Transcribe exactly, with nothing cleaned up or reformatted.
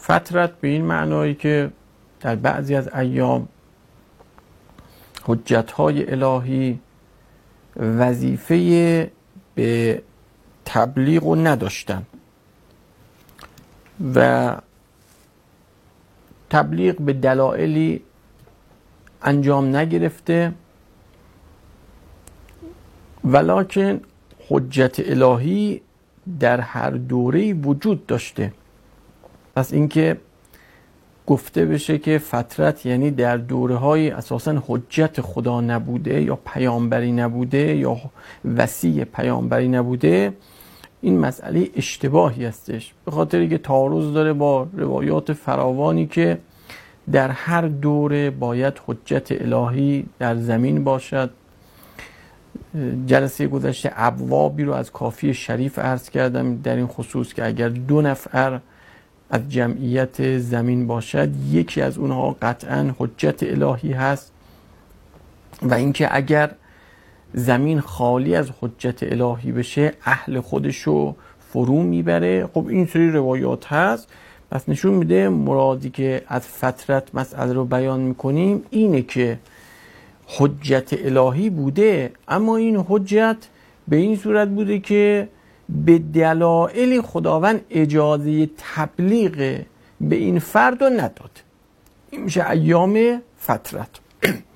فترت به این معنایی که در بعضی از ایام حجت‌های الهی وظیفه به تبلیغ رو نداشتن و تبلیغ به دلایلی انجام نگرفته، ولکن حجت الهی در هر دوره‌ای وجود داشته. پس اینکه گفته بشه که فترت یعنی در دوره‌های اساساً حجت خدا نبوده یا پیامبری نبوده یا وصی پیامبری نبوده، این مسئله اشتباهی هستش، به خاطر که تعارض داره با روایات فراوانی که در هر دوره باید حجت الهی در زمین باشد. جلسه گذشته ابوابی رو از کافی شریف عرض کردم در این خصوص که اگر دو نفر از جمعیت زمین باشد، یکی از اونها قطعا حجت الهی هست و اینکه اگر زمین خالی از حجت الهی بشه اهل خودشو فرو میبره. خب این سری روایات هست، پس نشون میده مرادی که از فترت مسئله رو بیان میکنیم اینه که حجت الهی بوده، اما این حجت به این صورت بوده که به دلایل خداوند اجازه تبلیغ به این فرد رو نداد. این میشه ایام فترت.